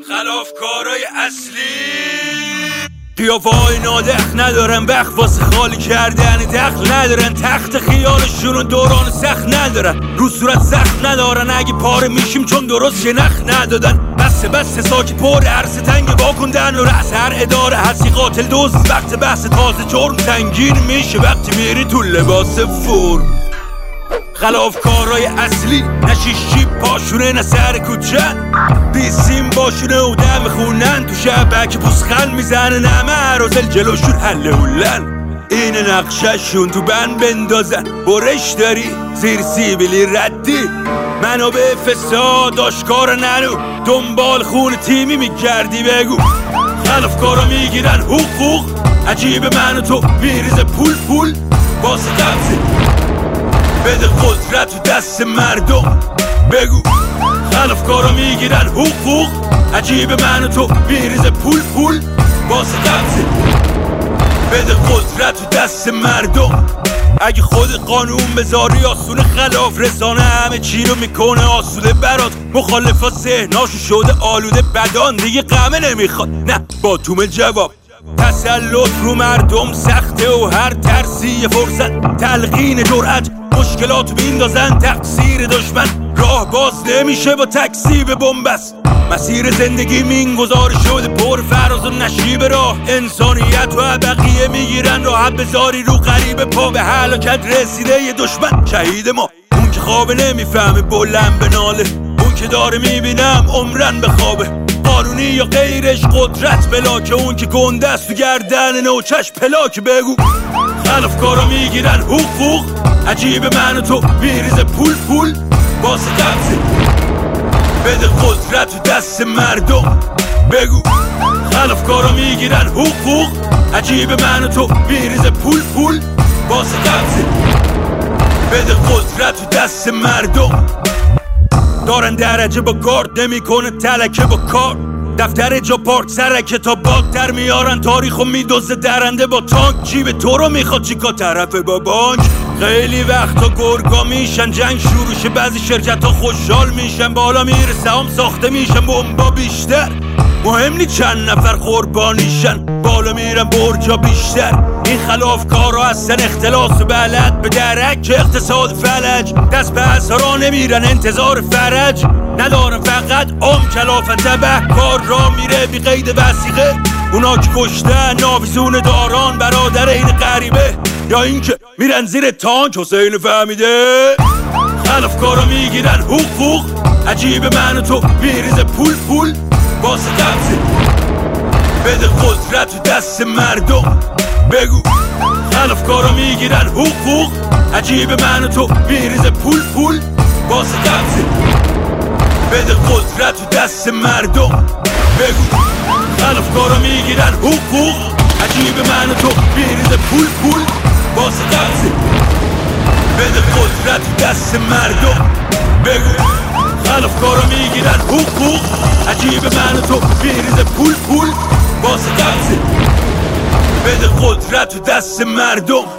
خلافکارای اصلی قیافه‌های نادخ ندارن، بخ واسه خالی کردن دخل ندارن، تخت خیالشون دوران سخت ندارن، رو صورت زخم ندارن، اگه پاره میشیم چون درست شنخ ندادن. بسه ساکی پر عرصه تنگ واکندن و رأس هر اداره هستی قاتل دوست. وقت بحث تازه جرم سنگین میشه وقتی میری تو لباس فرم. خلافکارای اصلی نه شیشی پاشونه نه سر کوچن، بیسیم باشونه و دم خونن، تو شبک پوسخن میزنه نمه عرازل جلوشون حلهولن. این نقششون تو بند بندازن، برش داری زیر سیبیلی ردی، منابع فساد آشکار ننو، دنبال خون تیمی میگردی بگو. خلافکارا میگیرن حقوق، عجیب من و تو میریزه پول واسه قبضه، بده قدرت تو دست مردم بگو. خلافکارا میگیرن حقوق، عجیب من و تو میریزه پول واسه قبضه، بده قدرت تو دست مردم. اگه خود قانون بذاری آسونه، خلاف رسانه همه چی رو میکنه آسوده برات. مخالفا ذهناشو شده آلوده بدان، دیگه قمه نمیخواد نه با توم جواب. تسلط رو مردم سخته و هر ترسی یه فرصت، تلقین جرأت مشکلاتو بیندازن تقصیر دشمن. راه باز نمیشه با تکذیب بنبست، مسیر زندگی مینگذار شده پر فراز و نشیب راه. انسانیت و بقیه میگیرن راحت بذاری رو غریبه، پا به هلاکت رسیده یه دشمن شهید ما. اون که خوابه نمیفهمه بلند به ناله، اون که داره میبینم عمرن به خوابه. قانونی یا غیرش قدرت بلاکه، اون که گنده است تو گردن نوچش پلاک بگو. خلافکارا میگیرن حقوق، عجیب من و تو میریزه پول واسه قبضه، بده قدرت تو دست مردم بگو. خلافکارا میگیرن حقوق، عجیب من و تو میریزه پول واسه قبضه، بده قدرت تو دست مردم. دارن درجه با گارد نمیکنه تلکه با کار، دفتر جا پارک سرکه تا باگ در میارن، تاریخو میدوزه درنده با تانک. جیب تو رو میخواد چیکار طرف با بانک. خیلی وقتا گرگا میشن جنگ شروع شه، بعضی شرکت ها خوشحال میشن، بالا میره سهام ساخته میشن بمبا بیشتر. مهم نی چند نفر قربانیشن، بالا میرن برجا بیشتر. این خلافکارا هستن اختلاس و بلد به درک اقتصاد فلج، دست به اسرا نمیرن انتظار فرج ندارن، فقط کلافن تبه کار را میره بی قید وثیقه. اونا که کشتن ناویزون داران برادر این غریبه، یا اینکه میرن زیر تانک حسین فهمیده. خلافکارا میگیرن حقوق، عجیب من و تو میریزه پول واسه قبضه، بده قدرت تو دست مردم بگو. خلافکارا میگیرن حقوق، عجیب من و تو میریزه پول واسه قبضه، بده قدرت تو دست مردم بگو. خلافکارا میگیرن حقوق، عجیب من و تو میریزه پول واسه قبضه، بده قدرت تو دست مردم بگو. خلافکارا میگیرن حقوق، عجیب من و تو میریزه پول واسه قبضه، بده قدرت تو دست مردم.